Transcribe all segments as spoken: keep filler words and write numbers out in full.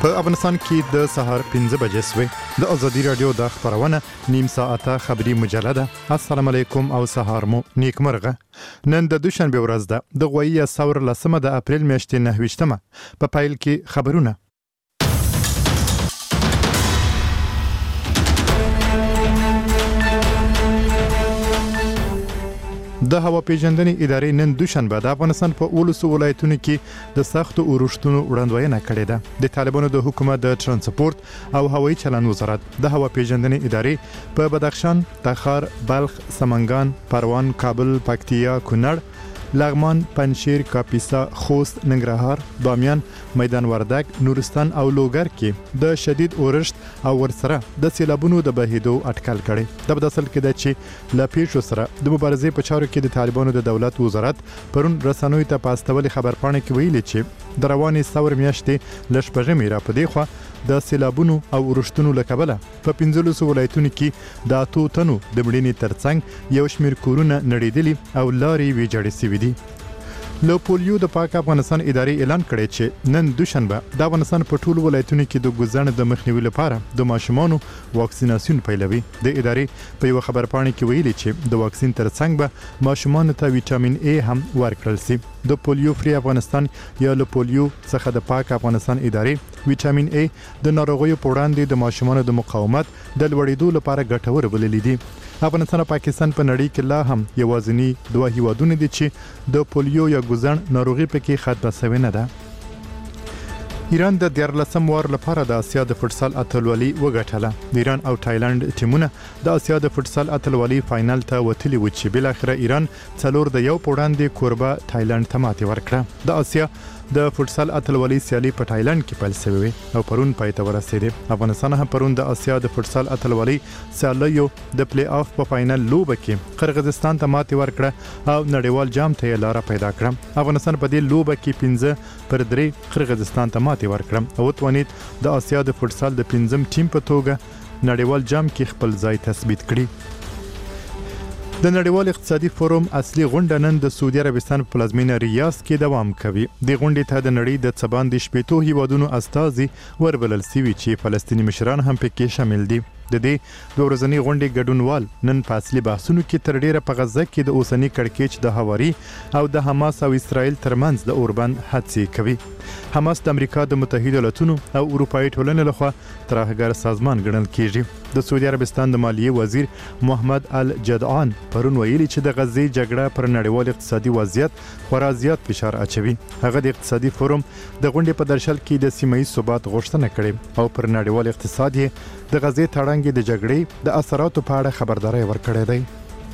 په افغانستان کې د سهار پنځه بجې سوې. د ازادي رادیو د خبرونه نیم ساعته خبری مجله ده. السلام علیکم او سهار مو نیکمرغه. نن د دوشنبه ورځ ده. د غوي ثور لسمه د اپریل میاشتې نهه ویشتمه. په پایل کې خبرونه. د هوا پیژندنې ادارې نن دوشنبه د افغانستان په اولسو ولایتونو کې د سختو اورښتونو وړاندوینه کړې ده. د طالبانو د حکومت د ترانسپورت او هوایي چلند وزارت د هوا پیژندنې ادارې په بدخشان، تخار، بلخ، سمنګان، پروان، کابل، پکتیا، کونړ، لغمان، پنجشیر، کاپیسا، خوست، ننګرهار، بامیان، میدان وردګ، نورستان او لوګر کې د شدید اورښت او ورسره د سیلابونو د بهیدو اټکل کړي. د بداسل کې د چې لا پیښو سره د مبارزې په چارو کې د طالبانو د دولت وزارت پرون رسنوي ته پاستولې خبرپاڼه کې ویلي چې د رواني ثور میاشتې لشپږمې را پدې خو د سیلابونو او ورښتونو لکبله په پنځلسو ولایتونو کې د اتو تنو د مړینې ترڅنګ یو شمیر کورونه نړیدلي او لارې ویجاړې سوي دي. له پولیو د پاک افغانستان ادارې اعلان کړی چې نن دوشنبه د افغانستان په ټولو ولایتونو کې د ګوزڼ د مخنیوي لپاره د ماشومانو واکسیناسیون پیلوي. د ادارې په یو خبرپاڼه کې ویلي چې د واکسین ترڅنګ به ماشومانو ته ویټامین ای هم ورکړل شي. د پولیو فری افغانستان یا له پولیو څخه د پاک افغانستان ادارې ویټامین ای د ناروغیو په وړاندې د ماشومانو د مقاومت د لوړېدو لپاره ګټور بللی دي. افغانستان او پاکستان په نړۍ کې لا هم یوازینی دوه هیوادونه دي چې د پولیو یا ګوزڼ ناروغي پکې ختمه شوې نه ده. ایران د دیارلسم وار لپاره د اسیا د فوټسال اتلولي وګټله. د ایران او تایلند ټیمونه د اسیا د فوټسال اتلولي فائنل ته وتلي و چې بل اخر ایران څلور د یو پوړاندې کوربه تایلند ته ماتې ورکړه. د اسیا د فوټسال اتلولي سیالي په تایلند کې پیل شوې او پرون پای ته ورسېده. افغانستان هم پرون د اسیا د فوټسال اتلولي سیالیو د پلی آف په فائنل لوبه کې قرغیزستان ته ماتې ورکړه او نړیوال جام ته لاره پیدا کړه. افغانستان په دې لوبه کې پنځه پر درې قرغیزستان ته ماتې ورکړه او توانید د اسیا د فوټسال د پنځم ټیم په توګه نړیوال جام کې خپل ځای تثبیت کړي. د نړیوال اقتصادي فورم اصلي غونډه نن د سعودي عربستان په پلازمینه ریاض کې دوام کوي. د غونډې ته د نړۍ د څه باندې شپېتو هیوادونو استازي وربلل شوي چې فلسطیني مشران هم پکې شامل دي. د دې دوه ورځنۍ غونډې ګډونوال نن په اصلي بحثونو کې تر ډیره په غزه کې د اوسنی کړکېچ د هواري او د حماس او اسرائیل ترمنځ د اوربند هڅې کوي. حماس د امریکا د متحده ایالاتونو او اروپایي ټولنې لخوا ترهګر سازمان ګڼل کیږي. د سعودي عربستان د مالیې وزیر محمد الجدعان پرون ویلي چې د غزې جګړه پر نړیوال اقتصادي وضعیت خورا زیات فشار اچوي. هغه د اقتصادي فورم د غونډې په درشل کې د سیمه ییز ثبات غوښتنه کړې او پر نړیوال اقتصاد یې د غزې تړنګ د جګړې د اثراتو په اړه خبرداري ورکړې ده.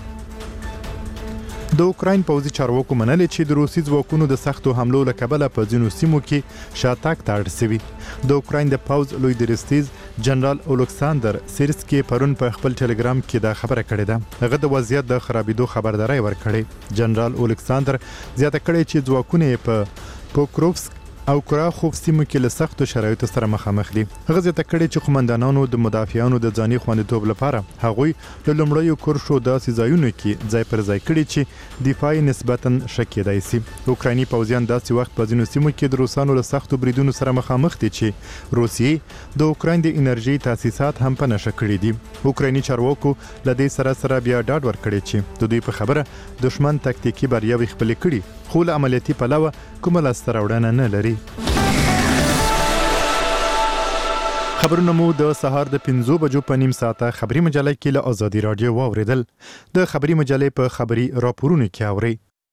د اوکراین پوځي چارواکو منلي چې د روسي ځواکونو د سختو حملو له کبله په ځینو سیمو کې شاتګ ته اړ شوي. د اوکراین د پوځ لوی درستیز جنرال اولکساندر سیرسکي پرون په خپل ټلګرام کې دا خبره کړې ده. هغه د وضعیت د خرابېدو خبرداري ورکړې. جنرال اولکساندر زیاته کړې چې ځواکونه په پوکروفسک او کراخوف سیمو کې له سختو شرایطو سره مخامخ دي. هغه زیاته کړې چې قومندانانو د مدافعانو د ځاني خوندیتوب لپاره هغوی له لومړیو کورشو داسې ځایونو کې ځای پر ځای کړي چې دفاعي نسبتاً ښه کېدای شي. اوکرایني پوځیان داسې وخت په ځینو سیمو کې د روسانو له سختو بریدونو سره مخامخ دي چې روسیې د اوکراین د انرژي تاسیسات هم په نښه کړي دي. اوکرایني چارواکو له دې سره سره بیا ډاډ ورکړی چې د دوی په خبره دښمن تکتیکي بریاوې خپلې کړي خو له عملیاتي پلوه کومه لاسته راوړنه نه لري. خبرونه مو د سهار د پنځو بجو په نیم ساعته خبری مجله کې له ازادي رادیو واوریدل. د خبری مجلې په خبری راپورونو کې اوري.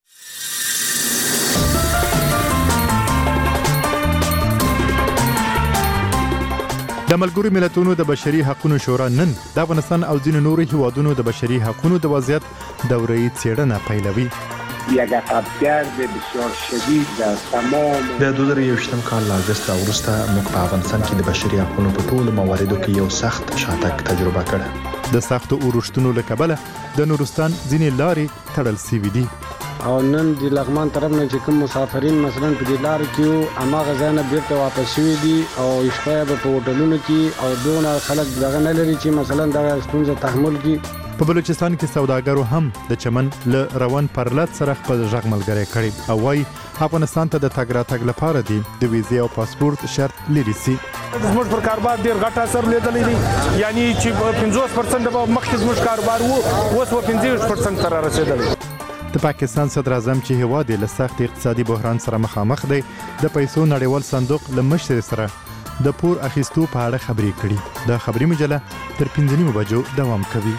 د ملګرو ملتونو د بشري حقوقو شورا نن د افغانستان او ځینو نورو هیوادونو د بشري حقوقو د وضعیت دوره‌ای څېړنه پیلوي. یک عقبگرد بسیار شدید در تمام د دوه زره یوویشتم کال له اگست وروسته موږ په افغانستان کې د بشري حقوقو په ټولو مواردو کې یو سخت شاتګ تجربه کړه. د سختو اورښتونو له کبله د نورستان ځینې لارې تړل شوې دي. او نن د لغمان طرف نه چې کوم مسافرین مثلا په دې لار کې اما غزانه بیرته واپس شوي دي او شپه به په هوټلونو کې او دونه خلک دغه نه لري چې مثلا دغه ستونزه تحمل کړي. په بلوچستان کې سوداګرو هم د چمن له روان پرلط سره خپل ژغ ملګری کړي او وايي افغانستان ته د تګ راتګ لپاره دي د ویزې او پاسپورت شرط لري سي. زموږ پر کاروبار ډیر غټ اثر لیدلی دی، یعنی چې پنځوس پرسنټ به مخکې زموږ کاروبار وو اوس و پنځه پرسنټ تر رسیدلی. د پاکستان صدر اعظم چې هیواد له سخت اقتصادي بحران سره مخامخ دی د پیسو نړیوال صندوق له مشر سره د پور اخیستو په اړه خبرې کړي. د خبري مجله تر پنځه نیمو بجو دوام کوي.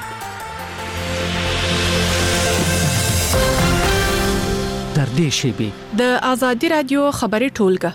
تر دې شیبې د آزادي رادیو خبري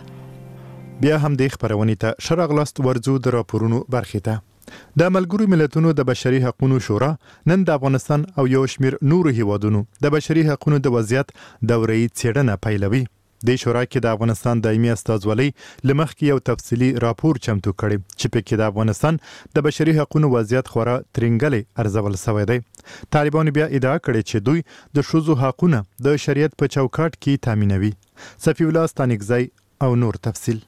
ټولګه بیا هم د خبرونې ته شرغلست ورزو د راپورونو برخې ته د ملګرو ملتونو د بشري حقوقو شورا نن د افغانستان او یو شمیر نورو هیوادونو د بشري حقوقو د وضعیت دوره‌ای څېړنه پیلوي. د شورا کې د افغانستان دایمي استازولۍ لمخکې یو تفصیلی راپور چمتو کړي چې په کې د افغانستان د بشري حقوقو وضعیت خورا ترنګلې ارزول شوی دی. طالبان بیا ادعا کړې چې دوی د ښځو حقوقونه د شریعت په چوکاټ کې تامینوي. صفی الله ستانکزی او نور تفصیل.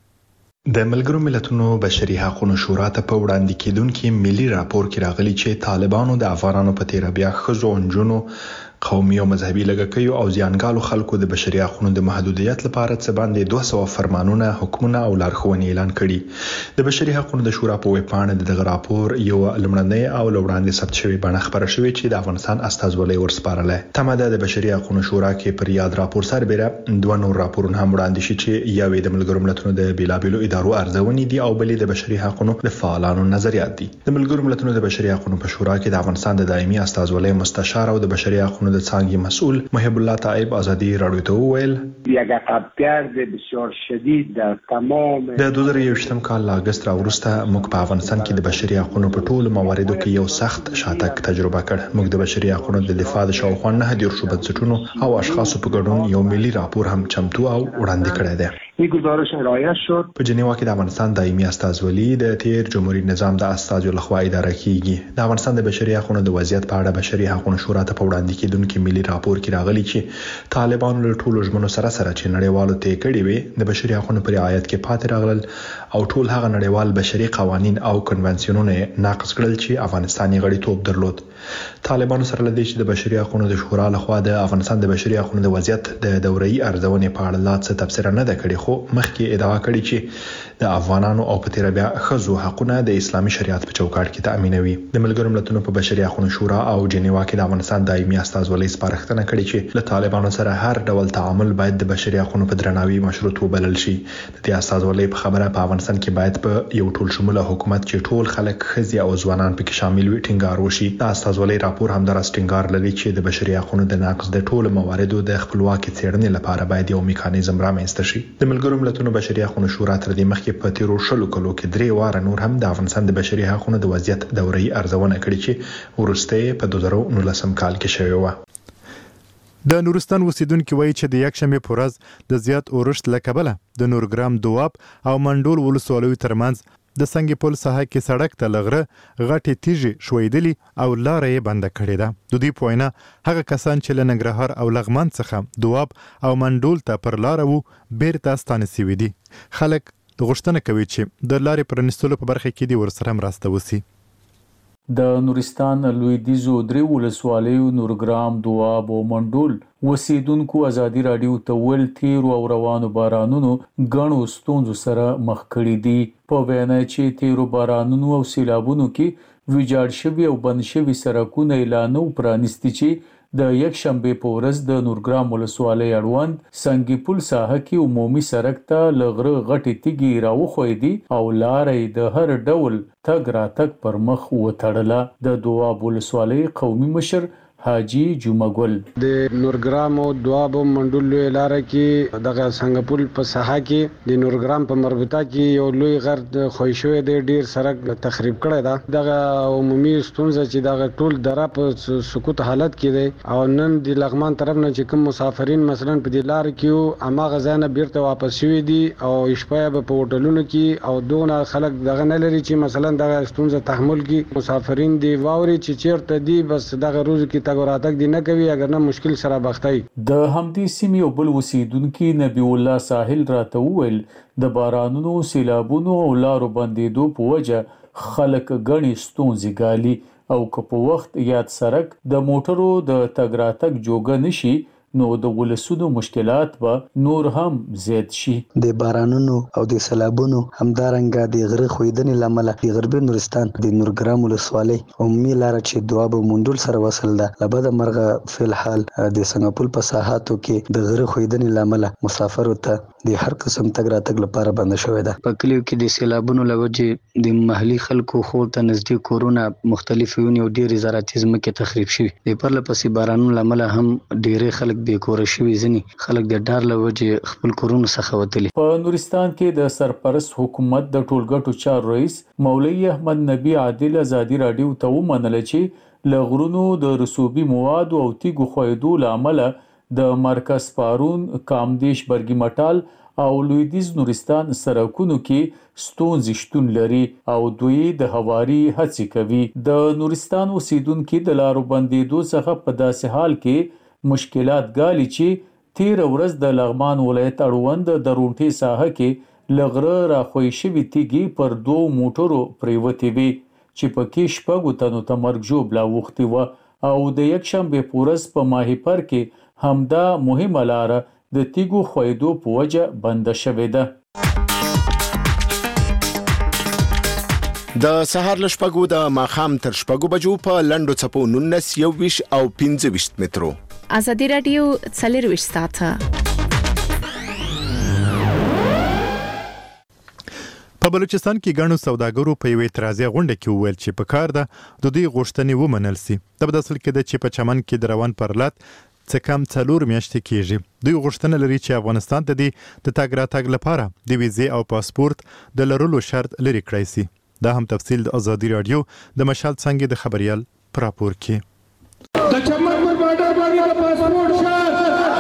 د ملګرو ملتونو بشري حقوقو شورا ته په وړاندې کېدونکي ملي راپور کې راغلي چې طالبانو د افغانانو په تیر بیا ښځو او نجونو قومي او مذهبي لږکیو او ځانګالو خلکو د بشري حقوقو د محدودیت لپاره څه باندې دوه سوه فرمانونه، حکمونه او لارښوونې اعلان کړي. د بشري حقوقو د شورا په ویب پاڼه دغه راپور یو لمړنی او وړاندې ثبت شوی بڼه خبره شوې چې د افغانستان استازولۍ ورسپارله. تمه ده د بشري حقوقو شورا کې پر یاد راپور سربېره دوه نور راپورونه هم وړاندې شي چې یوې د ملګرو ملتونو د بیلابیلو ادارو ارزونې دي او بلې د بشري حقوقو د فعالانو نظریات دي. د ملګرو ملتونو د بشري حقوقو په شورا کې د افغانستان د دایمي استازولۍ مستشار او د بشري حقوقو د څانګې مسؤل محب الله طائب آزادی رادیو ته وویل یک عقبگرد بسیار شدید در تمام د دوه زره یوویشتم کال له اگست راوروسته موږ په افغانستان کې د بشري حقوقو په ټولو مواردو کې یو سخت شاتګ تجربه کړ. موږ د بشري حقوقو د دفاع د شاوخوا نه دیرشو بنسټونو او اشخاصو په ګډون یو ملي راپور هم چمتو او وړاندې کړی دی. این گزارش رایج شد. په جنیوا کې د افغانستان دایمي استازولي د تیر جمهوریت نظام د استازو لخوا اداره کیږي. د افغانستان د بشري حقوقو د وضعیت په اړه بشري حقوقو شورا ته په وړاندې کېدونکي ملي راپور کې راغلي چې طالبان له ټولو ژمنو سره سره چې نړیوالو ته کړي وي د بشري حقوقو پر رعایت کې پاتې راغلل او ټول هغه نړیوال بشري قوانین او کنونسیونونه ناقض کړل چې افغانستان یې غړیتوب درلود. طالبانو سره لدی چې د بشري حقوقو د شورا لخوا د افغانستان د بشري حقوقو د وضعیت د دوره‌ای ارزونې په اړه لا څه تفسیر نه ده کړې، خو مخکې ادعا کړې چې د افغانانو او په تیر بیا ښځو حقوقونه د اسلامي شریعت په چوکاټ کې تامینوي. د ملګرو ملتونو په بشري حقوقو شورا او جنیوا کې د افغانستان دایمي استازولۍ سپارښتنه کړې چې له طالبانو سره هر ډول تعامل باید د بشري حقوقو په درناوي مشروط وبلل شي. د دې استازولۍ په خبره په افغانستان کې باید په یو ټول شموله حکومت چې ټول خلک ښځې او ځوانان پکې شامل وي ټینګار وشي. د استازولۍ راپور هم درس ټینګار لري چې د بشري حقوقو د نقض د ټولو مواردو د خپلواکي څېړنې لپاره باید یو میکانیزم رامنځته شي. د ملګرو ملتونو بشري حقوقو شورا تر دې مخکې په تیرو شلو کلو کې درې واره نور هم د افغانستان د بشري حقوقو د وضعیت دوره‌ای ارزونه کړې چې وروسته په دوه زره نولسم کال کې شوې و. د نورستان اوسیدونکو وایي چې د یکشنبه په ورځ د زیات اورښت له کبله د نورګرام دواب او منډول ولسوالیو ترمنځ د سنگ پل ساحه کې سړک ته لغره غټې تیږې شویدلی او لار یې بنده کړې ده. د دې په وینا هغه کسان چې له ننګرهار او لغمان څخه دواب او منډول ته پر لار وو بیرته ستانه سوي دي. خلک غوښتنه کوي چې د لارې پرانیستلو په برخه کې دي ورسره مرسته وسی. د نورستان لویدیځو درې ولسوالیو نورګرام دواب او منډول وسیدونکو ازادي رادیو ته ول تیر او روانو بارانونو غنو ستونزو سره مخ کړي دي. په وینا چې تیر بارانونو او سیلابونو کې ویجاړ شوی او بند شوی سړکونه اعلان او پرانیستي چې د یک شنبه په ورځ د نورګرام ولسوالۍ اړوند سنگي پل ساحه کې عمومي سړک ته لغره غټې تیږې راوخوي دي او لارې د هر ډول تګ راتګ پر مخ وتړله. د دواب ولسوالۍ قومي مشر حاجی جمعګل د نورګرام او دواب منډول لوی لار کې دغه سنگپول په ساحه کې د نورګرام په مربوطه کې یو لوی غر د خوښوي د ډیر سړک تخریب کړی دا. دغه عمومي ستونزه چې دغه ټول دره په سقوط حالت کې دی او نن د لغمان طرف نه چې کوم مسافرین مثلا په دې لار کې اما غزانه بیرته واپس شوي دي او شپه په هوټلونو کې او دونه خلک دغه نه لري چې مثلا دغه ستونزه تحمل کړي. مسافرین دی واوري چې چیرته دی بس دغه روز کې تګ راتګ دی نه کوي اگر نه مشکل سره بختای. د همدې سیمې او بل اوسیدونکو نبی الله ساحل راته وویل د بارانونو سیلابونو او لارو بندیدو په وجه خلک غني ستونزې ګالي او که په وخت یاد سرک د موټرو د تګ راتګ جوګه نشي نو د ولسونو مشکلات به نور هم زیات شي. د بارانونو او د سیلابونو همدارنګه د غره خویدنې لامل د غربي نورستان د نورګرام ولسوالۍ عمومي لار چې دواب منډول سره وصل ده لبد مرغه فل حال د سنگاپور په ساحاتو کې د غره خویدنې لامل مسافرو ته د هر قسم تګ راتګ لپاره بند شوې ده. په کلیو کې د سیلابونو لوجې د محلي خلکو خو ته نږدې کورونه مختلف ونی او ډېر زراعتي ځمکې تخریب شوي. د پرله پسې بارانونو لامل هم ډېر خلک بې کوره شوي ځنی خلک د ډار له وجې خپل کورونو څخه وتلي. په نورستان کې د سرپرست حکومت د ټولګټو چار رئیس مولوي احمد نبی عادل ازادي رادیو ته ومنل چې لغرونو د رسوبي مواد او تیګو خویدو لامل د مرکز پارون کامدیش برګی مټال او لویدیز نورستان سرکونو کې ستونزې شتون لري او دوی د هواري هڅې کوي. د نورستان اوسیدونکو د لارو بندیدو څخه په داسې حال کې مشکلات ګالي چې تیر ورځ د لغمان ولایت اړوند د رونټي ساحه کې لغره راخوي شوی تیږي پر دوه موټرو پریوتې وي چې پکې شپږو تنو ته مرګ ژوبلا وختي و او د یک شنبه پورس په ماهیپر کې همدا مهمه لار د تیګو خویدو په وجه بند شوې ده. د سهار له شپږو د ماښام تر شپږو بجو په لنډو څپو نولس یوویشت او پنځه ویشت مترو. ازادي رادیو څلرویشت ساعته په بلوچستان کې ګڼو سوداګرو په یوې اعتراضي غونډه کې وویل چې په کار ده د دوی غوښتنې ومنل سي. د بداسل کې د چې په چمن کې د روان پرلات څه کم څلور میاشتې کېږي. دوی غوښتنه لري چې افغانستان ته د تګ راتګ لپاره د ویزې او پاسپورت د لرلو شرط لري کړی سي. دا هم تفصیل د ازادي رادیو د مشال څنګه د خبريال پر راپور کې. د چمن پر باډر باندې د پاسپورت شرط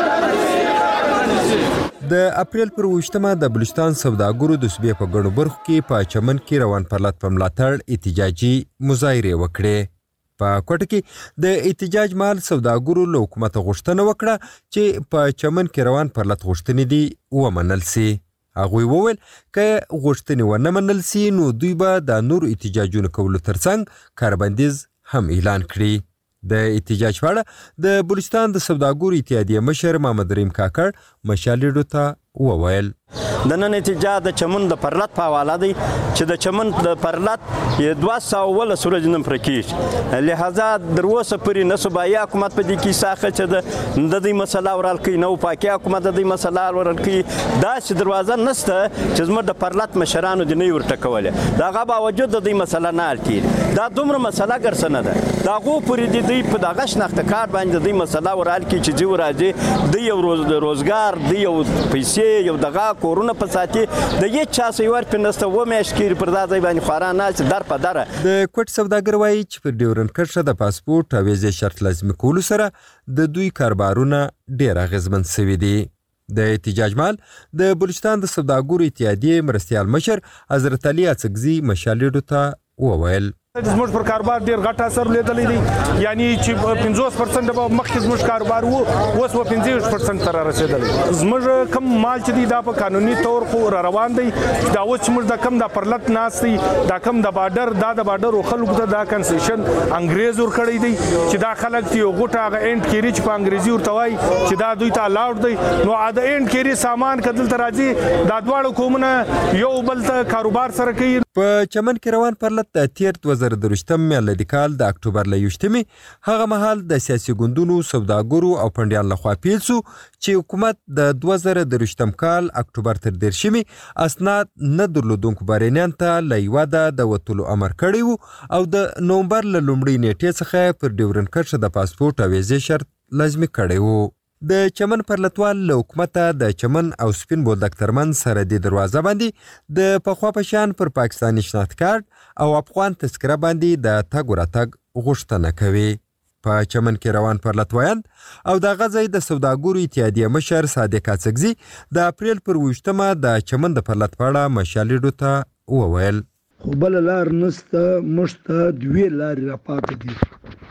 د اپریل پر وشتمه د بلوچستان سوداګرو د صوبې په ګڼو برخو کې په چمن کې روان پرلات په ملاتړ احتجاجي مظاهره وکړه. په کوټه کې د احتجاج مال سوداګرو له حکومت غوښتنه وکړه چې په چمن کې روان پرلات غوښتنې دي ومنل سي. هغوی وویل که غوښتنې ونه منل سي نو دوی به د نور احتجاجونو کولو ترڅنګ کاربندیز هم اعلان کړي. د احتجاج په اړه د بلوچستان د سوداګرو اتحادیې مشر محمد رحیم کاکړ مشال ریډیو ته وویل د نن احتجاج د چمن د پرلات په حواله دی چې د چمن د پرلات دوه سوه ولس ورځې نن پرې کېږي. لهذا در اوسه پورې نه صوبایي حکومت په دې کې ساخه چې د د دوی مسله ورحل کوي، نه وفاقي حکومت د دوی مسله ورحل کوي. داسې دروازه نشته چې زموږ د پرلات مشرانو دې نه وي ورټکولې. د هغه باوجود د دوی مسله نه حل کېږي. دا دومره مسله ګرڅه نه ده. د هغو پورې د دوی په دغه شناخته کارت باندې د دوی مسله ورحل کړي چې ځي ورځي دوی یو روزګار، دوی یو پیسې، یو دغه کورونه په ساتي د هیڅ چا سیور په نسته و میاشت کې پر دا ځای باندې خورا نه در په دره. د کوټ سوداګر وایي چې په ډیورنډ کرښه د پاسپورت او ویزې شرط لازمي کولو سره د دوی کاروبارونه ډیر اغیزمن شوي دي. د احتجاج مال د بلوچستان د سوداګرو اتحادیې مرستیال مشر حضرت علي اڅکزي مشال ریډیو ته وویل زموږ پر کاروبار ډیر غټ اثر لیدلی دی، یعنی چې پنځوس پرسنټ به مخکې زموږ کاروبار وو اوس به پنځه ویشت پرسنټ ته را رسېدلی. زموږ کم مال چې دی دا په قانوني طور خو را روان دی. دا اوس چې موږ دا کم دا پرلت ناست دی، دا کم د باډر دا د باډر خلکو ته دا کنسیشن انګریز ورکړی دی چې دا خلک دی غوټه هغه اینډ کیری چې په انګریزي ورته وایي چې دا دوی ته الاؤډ دی. نو دا اینډ کیری سامان که دلته راځي دا دواړه قومونه یو بل ته کاروبار سره کوي. په چمن کې روان پرلت د تیر دوه زره درویشتم میلادي کال د اکتوبر له یوشتمې هغه مهال د سیاسي ګوندونو سوداګرو او پنډیان لخوا پیل سو چې حکومت د دوه زره درویشتم کال اکتوبر تر دېرشمې اسناد نه درلودونکو بهرنیان ته له هیواده د وتلو امر کړی و او د نومبر له لومړۍ نیټې څخه پر ډیورنډ کرښه د پاسپورت او ویزې شرط لازمي کړی و. د چمن پرلتوال له حکومته د چمن او سپین بولدک ترمنځ سرحدي دروازه باندې د پخوا په شان پر پاکستاني شناخت کارت او افغان تذکره باندې د تګ راتګ غوښتنه کوي. په چمن کې روان پرلتوایان او د غزې د سوداګرو اتحادیې مشر صادق اڅکزي د اپریل پر وشتمه د چمن د پرلت په اړه مشال ریډیو ته وویل خو بل لار نسته، موږ ته دوې لارې راپاتې دي.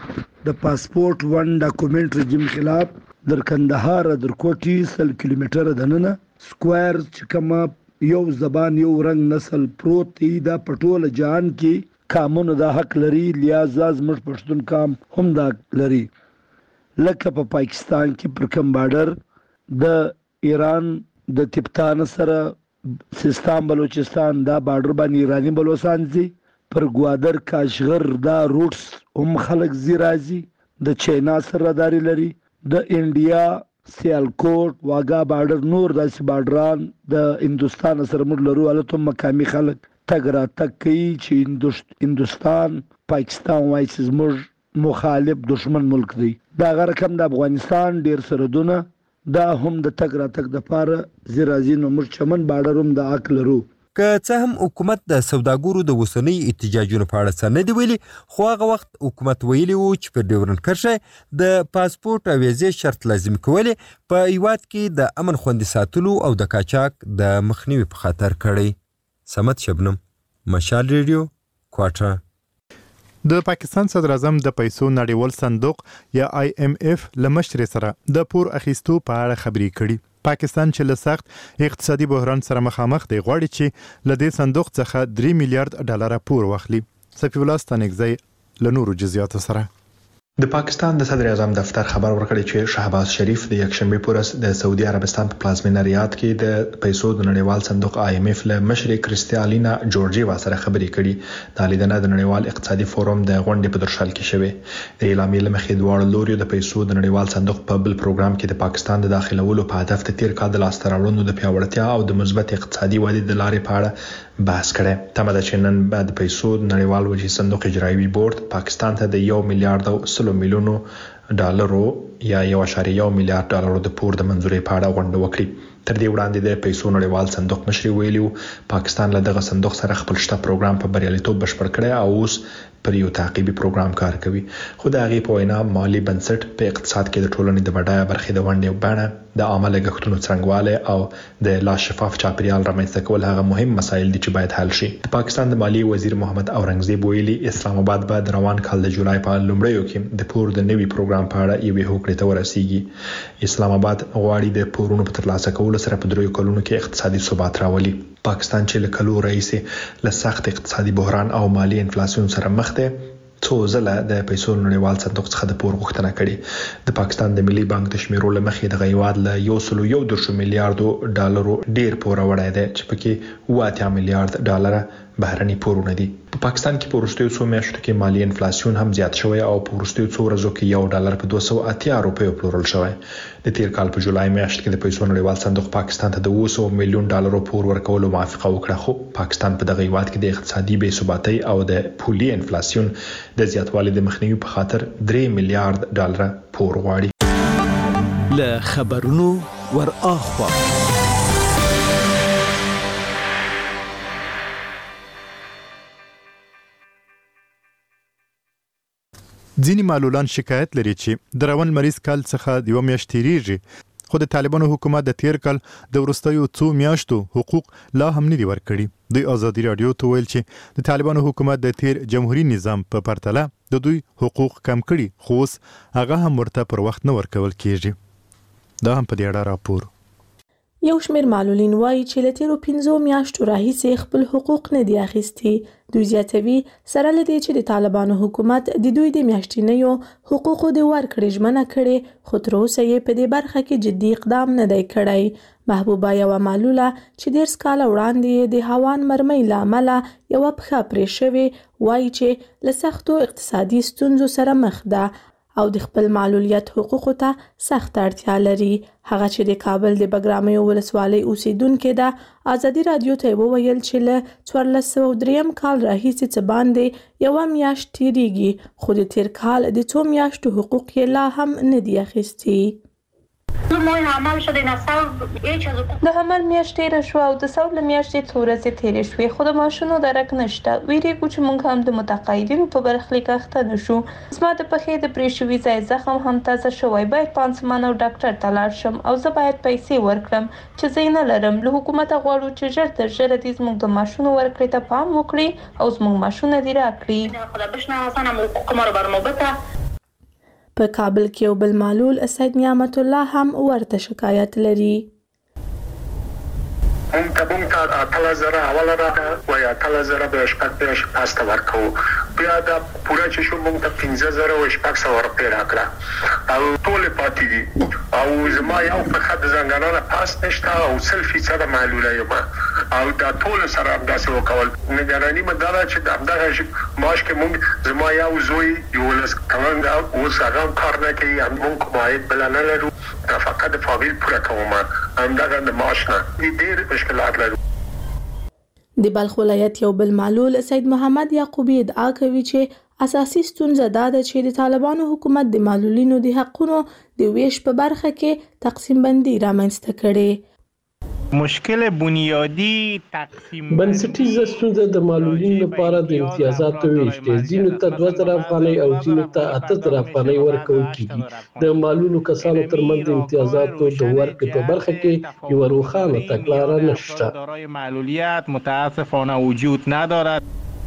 د پاسپورت ون ډاکومنت رژیم خلاف در کندهار در کوټي سل کیلومتره دننه سکوير چې کومه یو زبان یو رنگ نسل پروت دی دا پټول جهان کې قانون دا حق لري لہذا زموږ پښتون قام هم دا لري لکه په پاکستان کې پر کوم بارډر د ایران د تبتان سره سیستان بلوچستان دا بارډر باندې ایرانی بلوچستان دي پر ګوادر کاشغر دا روټس هم خلک زی راځي د چاینا سره داري لري د انډیا سیالکوټ واګا بارډر نور داسې بارډران د هندستان سره موږ لرو الته مقامي خلک تګ را تګ کوي چې هندستان پاکستان وایي چې زموږ مخالف دشمن ملک دی دا غره کم د افغانستان ډیر سرحدونه دا هم د تګ را تګ د پاره زیرازي نو موږ چمن بارډر هم د حق لرو که څه هم حکومت د سوداګرو د وسنۍ احتجاجونو په اړه څه نه دی ویلي خو هغه وخت حکومت ویلي و چې په ډیورنډ کرښه د پاسپورت او ویزې شرط لازم کولې په هیواد کې د امن خوندي ساتلو او د قاچاق د مخنیوي په خاطر کړی. سمت شبنم، مشال ریډیو، کوټه. د پاکستان صدر اعظم د پیسو نړیوال صندوق یا آی ایم ایف لمشر سره د پور اخیستو په اړه خبرې کړي. پاکستان چې له سخت اقتصادي بحران سره مخامخ دی غواړي چې له دې صندوق څخه درې میلیارډ ډالر پور واخلي. صفی الله ستانکزی له نورو جزئیاتو سره. د پاکستان د صدر اعظم دفتر خبر ورکړی چې شهباز شریف د یکشنبه پورس د سعودي عربستان په پلازمینه ریاض کې د پیسو د نړیوال صندوق آی ایم ایف له مشر کریستیالینا جورجیوا سره خبرې کړي. د لیدنه د نړیوال اقتصادي فورم د غونډې په درشل کې شوه. د اعلامیې لمخې دواړو لوري د پیسو د نړیوال صندوق په بل پروګرام کې د پاکستان د داخلولو په هدف د تیر کال د لاسته راوړنو د پیاوړتیا او د مثبت اقتصادي ودې د لارې په اړه بحث کړي. تمه ده چې نن بعد پیسو د نړیوال وجهي صندوق اجرایوي بورډ پاکستان ته د یو میلیارډ او سلو میلیونو ډالرو یا یو اشاریه یو میلیارډ ډالرو د پور د منځوري په اړه غونډه وکړي. تر دې وړاندې د پیسو نړیوال صندوق مشر ویلیو پاکستان له دغه صندوق سره خپل شته پروګرام په بریالیتوب بشپړ کړی او اوس پر یو تعقیبي پروګرام کار کوي. خو د هغې په وینا مالی بنسټ په اقتصاد کې د ټولنې د بډایه برخې د ونډې بڼه د عامه لګښتونو څرنګوالی او د لا شفاف چاپیریال رامنځته کول هغه مهم مسایل دي چې باید حل شي. د پاکستان د مالی وزیر محمد اورنګزیب ویلي اسلام آباد به د روان کال د جولای په لومړیو کې د پور د نوي پروګرام په اړه یوې هوکړې ته ورسیږي. اسلام آباد غواړي د پورونو په ترلاسه کولو سره په دریو کلونو کې اقتصادي ثبات راولي. پاکستان چې له کلو راهیسې له سخت اقتصادي بحران او مالی انفلاسیون سره مخ دی څو ځله د پیسو نړیوال صندوق څخه د پور غوښتنه کړې. د پاکستان د ملي بانک د شمیرو له مخې د هیواد له یو سلو یو درشو میلیارډو ډالرو ډیر پور وړی دی چې پکې اوه اتیا میلیارډ ډالر بهرني پورونه دي. په پاکستان کې په وروستیو څو میاشتو کې مالی انفلاسیون هم زیات شوی او په وروستیو څو ورځو کې یو ډالر په دوه سوه اتیا روپیو پلورل شوی. د تیر کال په جولای میاشت کې د پیسو نړیوال صندوق پاکستان ته د اوه سوه میلیون ډالرو پور ورکولو موافقه وکړه. خو پاکستان په دغه هیواد کې د اقتصادي بې ثباتۍ او د پولي انفلاسیون د زیاتوالي د مخنیوي په خاطر درې میلیارډ ډالر پور غواړي. له خبرونو ور اخوا ځینې معلولان شکایت لري چې د روان مریض کال څخه د یو میاشت تیریږي خو د طالبانو حکومت د تیر کال د وروستیو څو میاشتو حقوق لا هم نه دي ورکړي. دوی ازادي رادیو ته ویل چې د طالبانو حکومت د تیر جمهوریت نظام په پرتله د دوی حقوق کم کړي خو اوس هغه هم ورته پر وخت نه ورکول کیږي. دا هم په دې اړه راپور. یو شمېر معلولین وایي چې له تیرو پنځو میاشتو راهیسې خپل حقوق نه دي اخیستي. دوی زیاتوي سره له دې چې د طالبانو حکومت د دوی د میاشتنیو حقوقو د ورکړې ژمنه کړې خو تر اوسه یې په دې برخه کې جدي اقدام نه دی کړی. محبوبه یوه معلوله چې دېرش کاله وړاندې د هاوان مرمۍ له امله یوه پښه پرې شوې وایي چې له سختو اقتصادي ستونزو سره مخ ده او د خپل معلولیت حقوقو ته سخت اړتیا لري. هغه چې د کابل د بګرامیو ولسوالۍ اوسیدونکې ده ازادي رادیو ته وویل چې له څوارلس سوه دریم کال راهیسې څه باندې یوه میاشت تیریږي خو د تیر کال د څو میاشتو حقوق یې لا هم نه دي اخیستي. د حمل میاشت تیره شوه او د ثور له میاشتې څو ورځې تیرې شوې خو د معاشونو درک نشته. ویریږو چې موږ هم د متقاعدینو په برخلیک اخته نه شو. زما د پښې د پرې شوي ځای زخم هم تازه شوی. باید پانسمان او ډاکټر ته لاړ شم او زه باید پیسې ورکړم چې زه یې نه لرم. له حکومته غواړو چې ژر تر ژره دې زموږ د معاشونو ورکړې ته پام وکړي او زموږ معاشونه دې راکړي. په کابل کې یو بل معلول سید نعمت الله هم ورته شکایت لري. هم ته هم ته اتله زره اوله راغله وایي اتله زره به شپږ دېرش پاسته ورکوو. بیا دا پوره چې شو موږ ته پنځه زره او شپږ سوه روپۍ راکړه او ټولې پاتې دي او زما یو پښه د زنګانه نه پاس نشته او سل فیصده معلوله یم او دا ټول سره همداسې وکول. نګراني مې دا ده چې د همدغه معاش کې موږ زما یو زوی یولس کلن ده اوس هغه هم کار نه کوي موږ کوم عاید بله نه لرو فقط د فامیل پوره کوم همدغه د معاش نه ډېر مشکلات لرو. د بلخ ولایت یو بل معلول سید محمد یعقوبی ادعا کوي چې اساسي ستونزه دا ده چې د طالبانو حکومت د معلولینو د حقونو د ویش په برخه کې تقسیم بندي رامنځته کړي. مشکل بنیادی تقسیم بنسټیزه ستونزه د معلولینو لپاره د امتیازاتو ویش دی. ځینو ته دوه زره افغانۍ او ځینو ته اته زره افغانۍ ورکول کېږي. د معلولو کسانو ترمنځ د امتیازاتو د ورکړې په برخه کې یوه روښانه تګلاره نشته. دارای معلولیت متاسفانه وجود ندارد.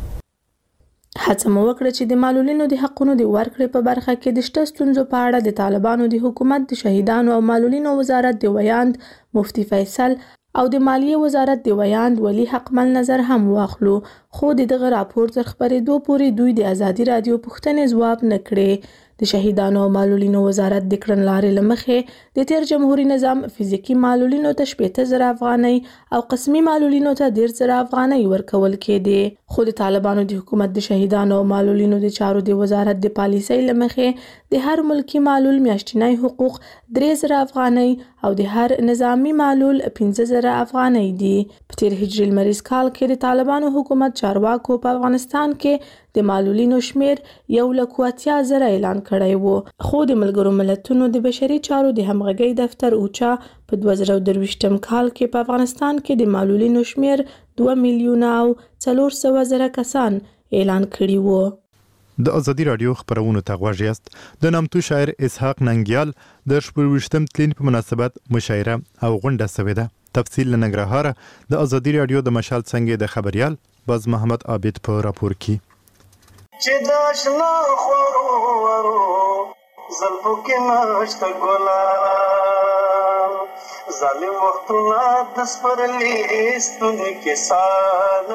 هڅه مو وکړه چې د معلولینو د حقونو د ورکړې په برخه کې د شته ستونزو په اړه د طالبانو د حکومت د شهیدانو او معلولینو وزارت د ویاند مفتي فیصل او د مالیې وزارت د ویاند ولی حقمل نظر هم واخلو، خو د دغه راپور تر خپرېدو پورې دوی د ازادي رادیو پوښتنې ځواب نه کړې. د شهیدانو او معلولینو وزارت د کړنلارې له مخې د تیر جمهوري نظام فزیکي معلولینو ته شپېته زره افغانۍ او قسمي معلولینو ته دېرش زره افغانۍ ورکول کېدې. خو د طالبانو د حکومت د شهیدانو او معلولینو د چارو د وزارت د پالیسۍ له مخې د هر ملکي معلول میاشتنی حقوق درې زره افغانۍ او د هر نظامي معلول پنځه زره افغانۍ دي. په تیر هجري لمریز کال کې د طالبانو حکومت چارواکو په افغانستان کې د معلولینو شمیر یو لک اتیا زره اعلان کړی و، خو د ملګرو ملتونو د بشري چارو د همغږۍ دفتر اوچا په دوه زره درویشتم کال کې په افغانستان کې د معلولینو شمیر دوه میلیونه او څلور سوه زره کسان اعلان کړي وو. د ازادي رادیو خبرونو ته غوږ یاست. د نامتو شاعر اسحاق ننګیال د شپږویشتم تلین په مناسبت مشاعره او غونډه شوې ده. تفصیل له ننګرهاره د ازادي رادیو د مشال څنګه د خبريال باز محمد عابد په راپور کې چې د آشنا خورو ورو زلفو کې نشته ګلان ظالم وختونه د سپرلي ستوني کې سال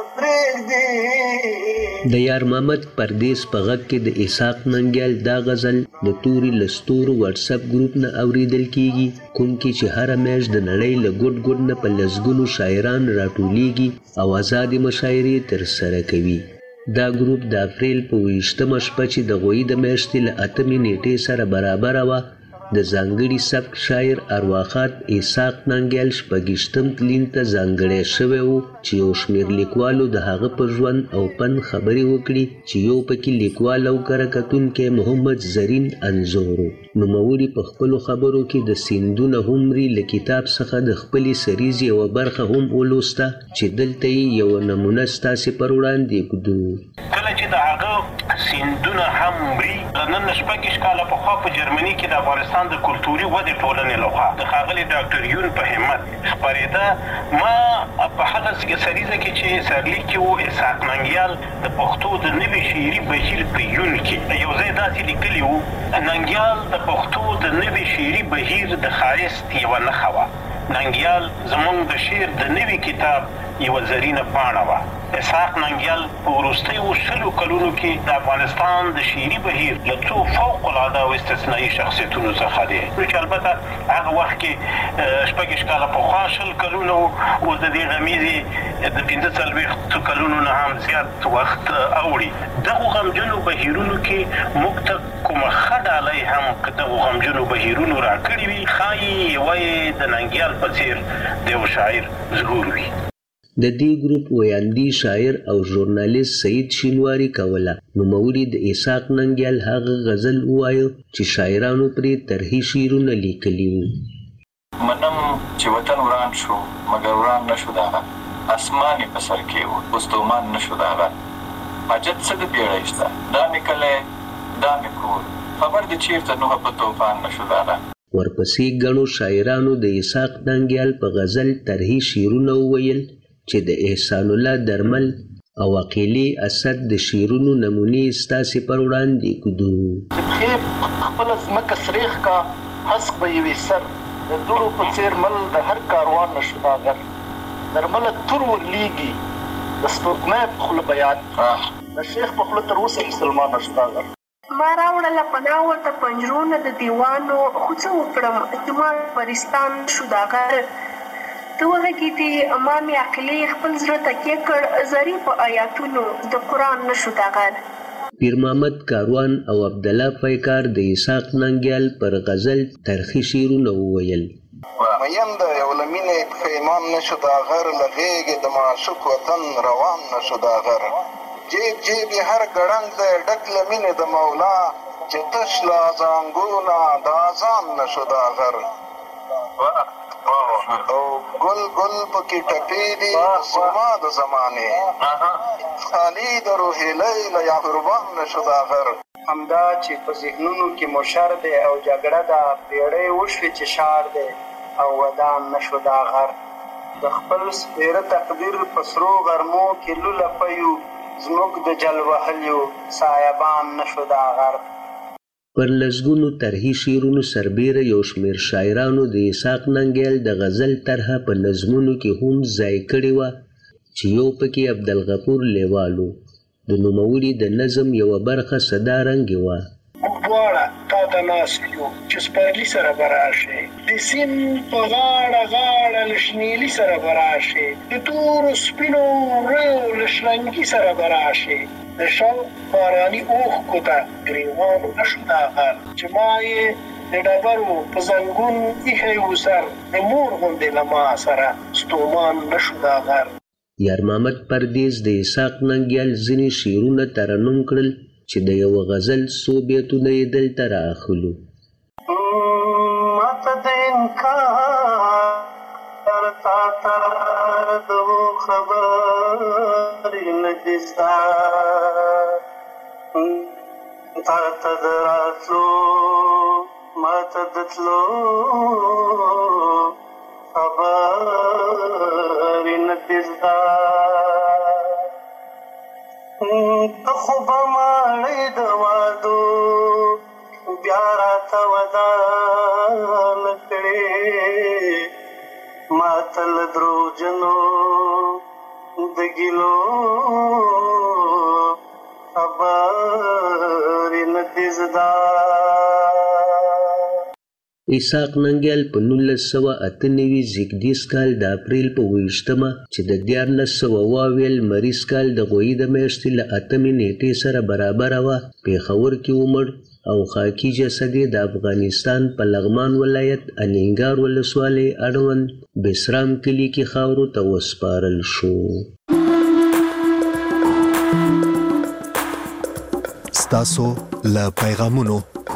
پرېږدي. د یار محمد پردیس په غږ کې د اسحاق ننګیال دا غزل د توري لستورو واتس اپ ګروپ نه اوریدل کیږي، کوم کې چې هر میاشت د نړۍ له ګډ ګډ نه په لسګونو شاعران راټولیږي او آزادې مشاعرې ترسره کوي. دا ګروپ د اپریل په ویشتمه شپه چې د غویي د میاشتې له اتمې نیټې سره برابره وه د ځانګړي سبک شاعر ارواښاد اسحاق ننګیال شپږویشتم تلین ته ځانګړی شوی و چې یو شمېر لیکوالو د هغه په ژوند او فن خبرې وکړي چې یو پکې لیکوال او کره کتونکی محمد زرین انځور و. نوموړي په خپلو خبرو کې د سیندونه هومري له کتاب څخه د خپلې سریزې یوه برخه هم ولوسته چې دلته یې یوه نمونه ستاسې پر وړاندې ږدو. کله چې د هغه سیندونه هم مري نن شپږ کاله پخوا په جرمني کې د افغانستان د کلتوري ودې ټولنې لخوا د ښاغلي ډاکټر یون په همت خپرېده. ما په هغه سریزه کې چې سرلیک کې و اسحاق ننګیال د پښتو د نوي شعري بهیر په یون کې یو ځای داسې لیکلي و ننګیال د پښتو د نوي شعري بهیر د ښایست یوه نښه وه. ننګیال زموږ د شعر د نوي کتاب یوه زرینه پاڼه وه. اسحاق ننګیال په وروستیو شلو کلونو کې د افغانستان د شعري بهیر له څو فوق العاده او استثنایي شخصیتونو څخه دی، چې البته هغه وخت کې شپږ کاله پخوا شل کلونه و، اوس د دې غمیزې د پنځه څلوېښتو کلونو نه هم زیات وخت اوړي. دغو غمجنو بهیرونو کې موږ ته کومه ښه ډالۍ هم که دغو غمجنو بهیرونو راکړي وي ښایي یوه یې د ننګیال په څېر د یو شاعر ظهور وي. د دې ګروپ ویاندی شاعر او ژورنالیست سعید شینواری کوله. نوموړي د اسحاق ننګیال هغه غزل ووایه چې شاعرانو پرې طرحي شعرونه لیکلي وو. منم چې وطن وران شو مګر وران نشو داغه، اسمان یې په سر کې و بستومان نشو داغه، حاجت څه د بیړۍ شته دا مې کلی دا مې کور، خبر د چیرته نوحه په توفان نشو داغه. ورپسې ګڼو شاعرانو د اسحاق ننګیال په غزل طرحي شعرونه وویل چې د احسان الله درمل او عقیلی اسد د شیرونو نمونې ستاسې پر وړاندې کدو خیب خپل ځمکه سریخ کا حسق به یوې سر د دوړو په څېر مل د هر کاروان نشو داغر درمله تور ورلیږي د سپوږمۍ په خوله بیان د شیخ په خوله تر اوسه مسلمان نشو داغر ما راوړله پناه ورته پنجرونه د دیوانو خو څه وکړم احتمال پرستان شو داغر ته وغږېدې ما مې عقلې خپل زړه تکیه کړ ظریف آیاتونو د قرآن نشو داغر پیر محمد کاروان او عبدالله پیکار د اسحاق ننګیال پر غزل ترخی شعرونه وویل مین د یو له مینې پښیمان نشو داغر له غېږې د معشوق وطن روان نشو داغر جیب جیب یې هر ګړنګ دی ډک له مینې د مولا چې تش له زانګونه د اذان نشو داغر او ګل ګل پکې ټپې دي زما د زمانې خالي د روحیلۍ له یا قربان نشو داغر همدا چې په ذهنونو کې مو شر دی او جګړه ده پیړۍ وشوې چې شار دی او ودان نشو داغر د خپل سپېره تقدیر په سرو غرمو کې لوله پیو زموږ د جل وهلیو سایبان نشو داغر پر لسګونو ترهی شعرونو سربیره یو شمېر شاعرانو د اسحاق ننګیال د غزل طرحه په نظمونو کې هم ځای کړې وه چې یو پکې عبدالغفور لیوال و د نوموړي د نظم یوه برخه صدارنګې وه موږ دواړه تا ته ناست یو چې سپرلي سره به راشې د سیند په غاړه غاړه له شنیلي سره به راشې د تورو سپینو وریو له شرنګي سره به راشې د شوق باراني اوښکو ته ګریوان نشو داغر چې ما یې د ډبرو په زنګون ایښی و سر د مور غوندې له ما سره ستومان نشو داغر یار محمد پردیس د اسحاق ننګیال ځینې شعرونه ترنم کړل چې د یو غزل څو بیتونه یې دلته راخلو ماته د انکار تا ته د خبرې نه دي ستا تا ته د راتلو ماته د تلو خبرې نه دي ستا ته خو به ماړی د وادو بیا راته ودان کړې ما ته له دروغجنو د ګیلو خبرې نه دي زده اسحاق ننګیال په نولس سوه اته نوي زیږدیز کال د اپریل په اوویشتمه چې د دیارلس سوه واویل مریض کال د غویي د میاشتې له اتمې نیټې سره برابره وه پېښور کې ومړ او خاکي جسد یې د افغانستان په لغمان ولایت الینګار ولسوالۍ اړوند بسرام کلي کې خاورو ته وسپارل شو. ستاسو له پیغامونو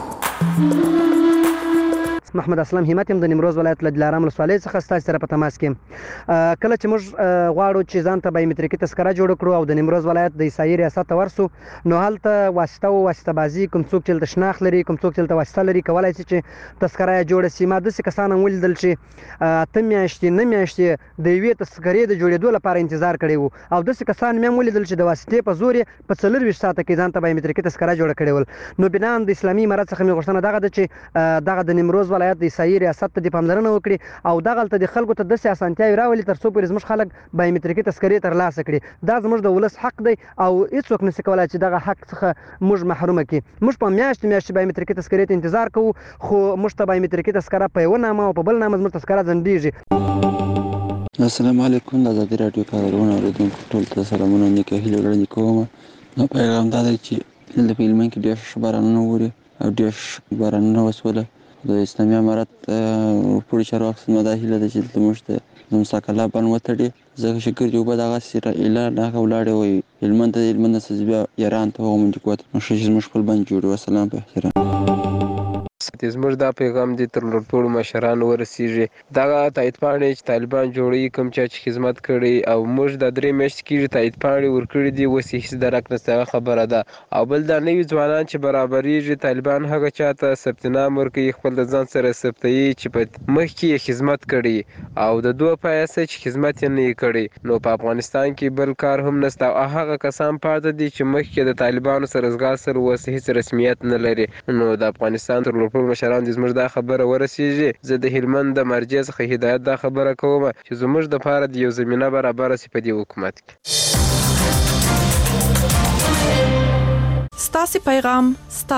محمد اسلام همت هم د نیمروز ولایت له دلارام ولسوالۍ څخه ستاسو سره په تماس کې کله چې موږ غواړو چې ځان ته بایومټریکي تذکره جوړ کړو او د نیمروز ولایت د عیسایي ریاست ته ورسو نو هلته واسطه او واسطه بازي کوم څوک چې دلته شناخت لري کوم څوک چې دلته واسطه لري کولی شي چې تذکره یې جوړه شي. ما داسې کسان هم ولیدل چې اته میاشتې نه میاشتې د یوې تذکرې د جوړېدو لپاره انتظار کړی و او داسې کسان مې هم ولیدل چې د واسطې په زور یې په څلرویشت ساعته کې ځان ته بایومټریکي تذکره جوړه کړې ول. نو بناً د اسلامي امارت څخه مې غوښتنه دغه ده چې دغه د نیمروز ولایت د عیسایي ریاست ته د پاملرنه وکړي او دغلته د خلکو ته داسې اسانتیاوې راولي تر څو پورې زموږ خلک بایومټریکي تذکرې ترلاسه کړي. دا زموږ د ولس حق دی او هیڅوک نشي کولی چې دغه حق څخه موږ محرومه کړي. موږ په میاشتې میاشتې بایومټریکي تذکرې ته انتظار کوو خو موږ ته بایومټریکي تذکره په یوه نامه او په بل نامه زموږ تذکره ځنډېږي. السلام علیکم د ازادي راډیو کارونه اورېدونکو ټولو ته سلامونه نیکه هیلې وړاندې کوم. نو پیغام دا دی چې دلته په هلمند کې ډېر ښه بارانونه اوري او ډېر بارانونه وسوله. د اسلامي امارت پوره چارواکو څخه دا هیله ده چې دلته موږ ته د موسی قلعه بند وتړي ځکه چې ګردې اوبه دغسې اعلان هغه ولاړې وایي هلمند ته د هلمند نه بیا ایران ته هغه منډې کوت نو ښه چې زموږ خپل بند جوړ وي. والسلام په احترام. چې زموږ دا پیغام دی تر ټولو مشرانو ورسیږي دغه تایید پاڼې چې طالبان جوړوي کوم چا چې خدمت کړي او موږ د درې میاشتې کېږي تایید پاڼې ورکړي دي اوس یې هېڅ درک نشته هغه خبره ده او بل دا نوي ځوانان چې برابریږي طالبان هغه چاته ثبت نام ورکوي خپل د ځان سره ثبتوي چې په مخکې یې خدمت کړي او د دوه پیسې چې خدمت یې نه کړي نو په افغانستان کې بل کار هم نشته او هغه کسان پاتې دي چې مخکې د طالبانو سره ځغا سره اوس هېڅ رسمیت نه لري نو د افغانستان تر ټولو مشران دې زموږ دا خبره ورسیږي زه د هلمند د مرجع څخه هدایت دا خبره کوم چې زموږ دپاره د یو زمینه برابره سي په دې حکومت کې ستاسې پیغام